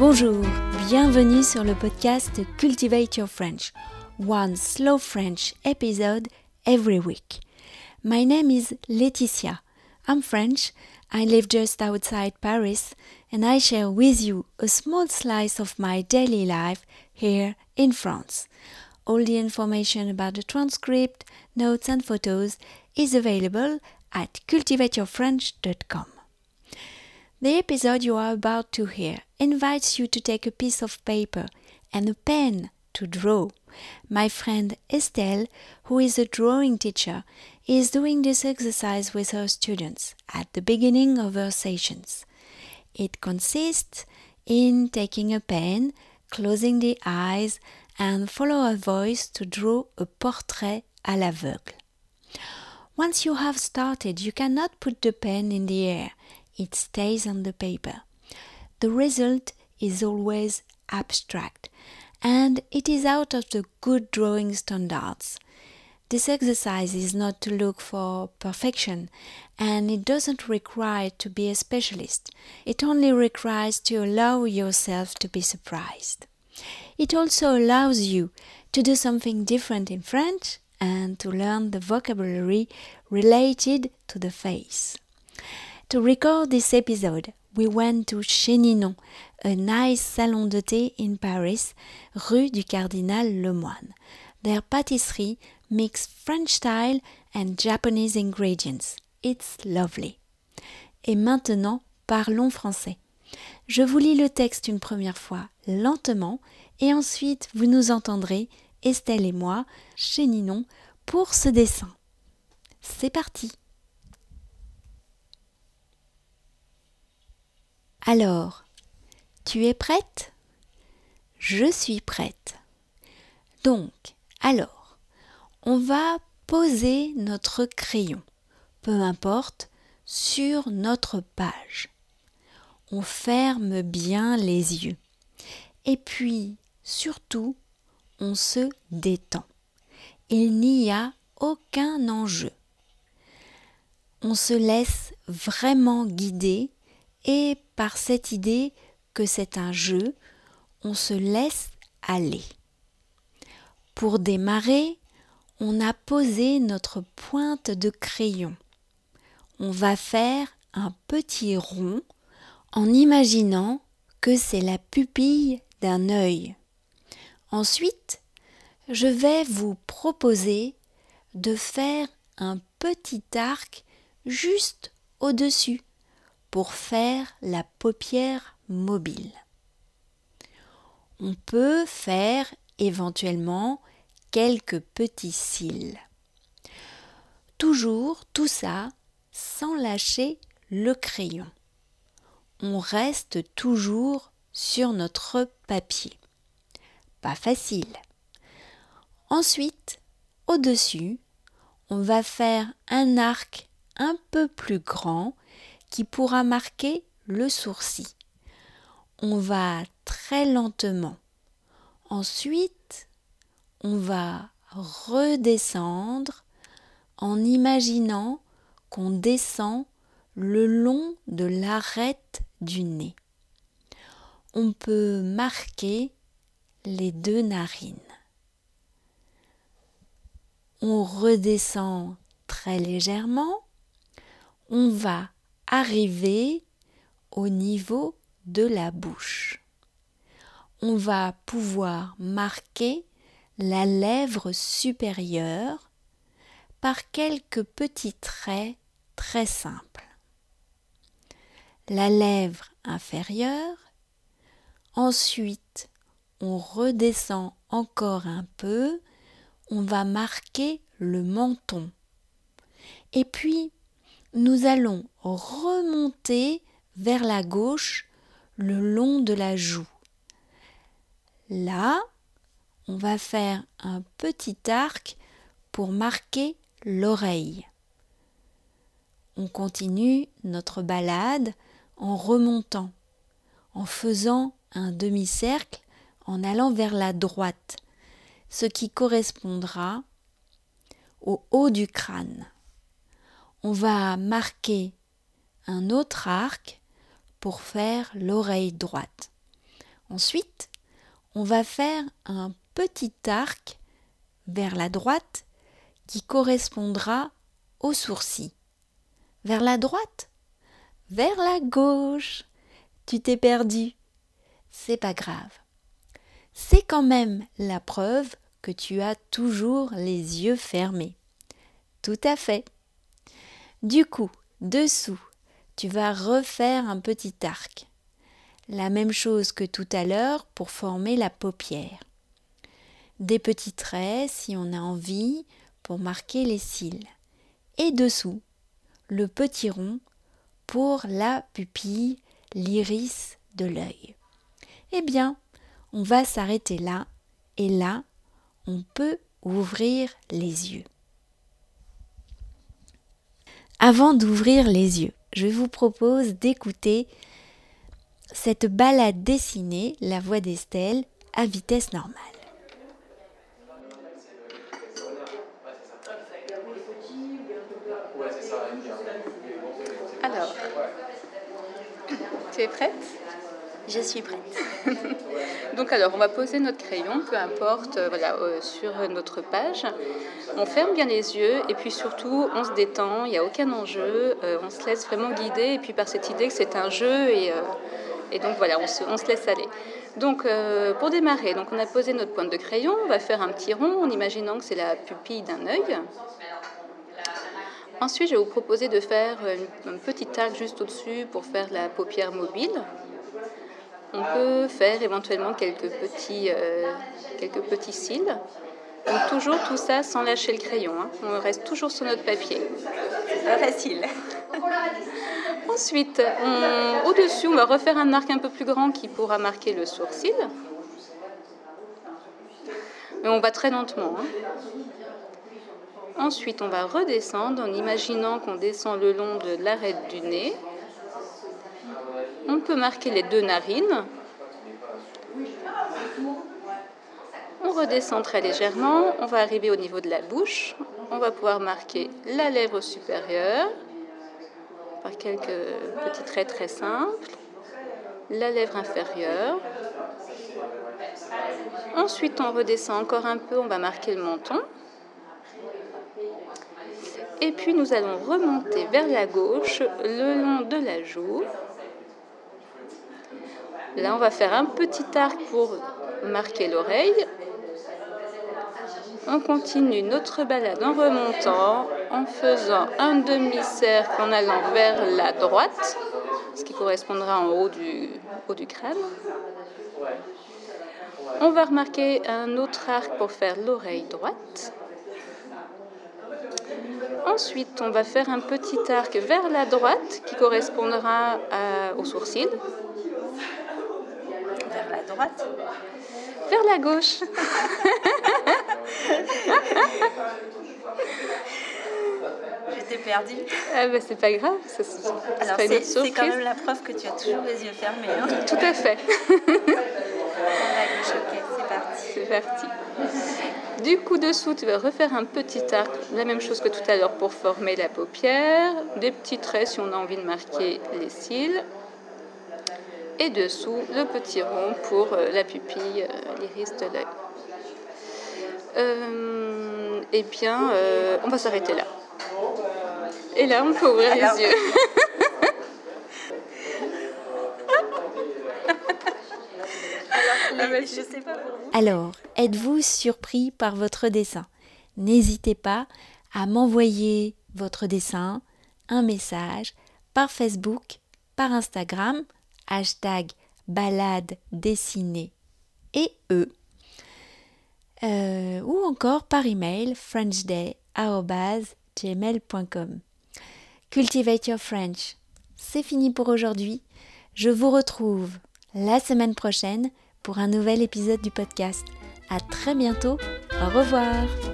Bonjour, bienvenue sur le podcast Cultivate Your French, one slow French episode every week. My name is Laetitia. I'm French, I live just outside Paris, and I share with you a small slice of my daily life here in France. All the information about the transcript, notes and photos is available at cultivateyourfrench.com. The episode you are about to hear invites you to take a piece of paper and a pen to draw. My friend Estelle, who is a drawing teacher, is doing this exercise with her students at the beginning of her sessions. It consists in taking a pen, closing the eyes, and follow her voice to draw a portrait à l'aveugle. Once you have started, you cannot put the pen in the air. It stays on the paper. The result is always abstract, and it is out of the good drawing standards. This exercise is not to look for perfection, and it doesn't require to be a specialist. It only requires to allow yourself to be surprised. It also allows you to do something different in French and to learn the vocabulary related to the face. To record this episode, we went to Chez Ninon, a nice salon de thé in Paris, rue du Cardinal Lemoine. Their patisserie mixes French style and Japanese ingredients. It's lovely. Et maintenant, parlons français. Je vous lis le texte une première fois lentement et ensuite vous nous entendrez, Estelle et moi, chez Ninon, pour ce dessin. C'est parti! Alors, tu es prête? Je suis prête. Donc, alors, on va poser notre crayon, peu importe, sur notre page. On ferme bien les yeux. Et puis, surtout, on se détend. Il n'y a aucun enjeu. On se laisse vraiment guider et par cette idée que c'est un jeu, on se laisse aller. Pour démarrer, on a posé notre pointe de crayon. On va faire un petit rond en imaginant que c'est la pupille d'un œil. Ensuite, je vais vous proposer de faire un petit arc juste au-dessus pour faire la paupière mobile. On peut faire éventuellement quelques petits cils. Toujours tout ça sans lâcher le crayon. On reste toujours sur notre papier. Pas facile. Ensuite, au-dessus, on va faire un arc un peu plus grand qui pourra marquer le sourcil. On va très lentement. Ensuite, on va redescendre en imaginant qu'on descend le long de l'arête du nez. On peut marquer les deux narines. On redescend très légèrement. On va arriver au niveau de la bouche. On va pouvoir marquer la lèvre supérieure par quelques petits traits très simples. La lèvre inférieure. Ensuite, on redescend encore un peu. On va marquer le menton. Et puis, nous allons remonter vers la gauche le long de la joue. Là, on va faire un petit arc pour marquer l'oreille. On continue notre balade en remontant, en faisant un demi-cercle, en allant vers la droite, ce qui correspondra au haut du crâne. On va marquer un autre arc pour faire l'oreille droite. Ensuite, on va faire un petit arc vers la droite qui correspondra au sourcil. Vers la droite? Vers la gauche. Tu t'es perdu. C'est pas grave. C'est quand même la preuve que tu as toujours les yeux fermés. Tout à fait. Du coup, dessous, tu vas refaire un petit arc. La même chose que tout à l'heure pour former la paupière. Des petits traits si on a envie pour marquer les cils. Et dessous, le petit rond pour la pupille, l'iris de l'œil. Eh bien, on va s'arrêter là et là, on peut ouvrir les yeux. Avant d'ouvrir les yeux, je vous propose d'écouter cette balade dessinée, La Voix d'Estelle, à vitesse normale. Alors, tu es prête ? Je suis prête. Donc alors, on va poser notre crayon, peu importe, sur notre page. On ferme bien les yeux et puis surtout, on se détend, il n'y a aucun enjeu, on se laisse vraiment guider et puis par cette idée que c'est un jeu et donc voilà, on se laisse aller. Donc pour démarrer, donc on a posé notre pointe de crayon, on va faire un petit rond en imaginant que c'est la pupille d'un œil. Ensuite, je vais vous proposer de faire un petit arc juste au-dessus pour faire la paupière mobile. On peut faire éventuellement quelques petits cils. Donc toujours tout ça sans lâcher le crayon. On reste toujours sur notre papier. C'est pas facile. Ensuite, au-dessus, on va refaire un arc un peu plus grand qui pourra marquer le sourcil. Mais on va très lentement. Ensuite, on va redescendre en imaginant qu'on descend le long de l'arête du nez. On peut marquer les 2 narines. On redescend très légèrement. On va arriver au niveau de la bouche. On va pouvoir marquer la lèvre supérieure par quelques petits traits très simples. La lèvre inférieure. Ensuite, on redescend encore un peu. On va marquer le menton. Et puis, nous allons remonter vers la gauche, le long de la joue. Là, on va faire un petit arc pour marquer l'oreille. On continue notre balade en remontant, en faisant un demi-cercle en allant vers la droite, ce qui correspondra en haut du crâne. On va remarquer un autre arc pour faire l'oreille droite. Ensuite, on va faire un petit arc vers la droite qui correspondra au sourcil. Vers la droite. Vers la gauche. J'étais perdue. Ah ben, c'est pas grave, ça alors c'est quand même la preuve que tu as toujours les yeux fermés. Tout à fait. Vers la gauche, ok, c'est parti. C'est parti. Du coup, dessous, tu vas refaire un petit arc, la même chose que tout à l'heure pour former la paupière, des petits traits si on a envie de marquer les cils, et dessous, le petit rond pour la pupille, l'iris de l'œil. Eh bien, on va s'arrêter là. Et là, on peut ouvrir les yeux. Je sais pas pour vous. Alors, êtes-vous surpris par votre dessin? N'hésitez pas à m'envoyer votre dessin, un message par Facebook, par Instagram, #balade dessinée et ou encore par email frenchday@gmail.com. Cultivate your French. C'est fini pour aujourd'hui. Je vous retrouve la semaine prochaine pour un nouvel épisode du podcast. À très bientôt. Au revoir.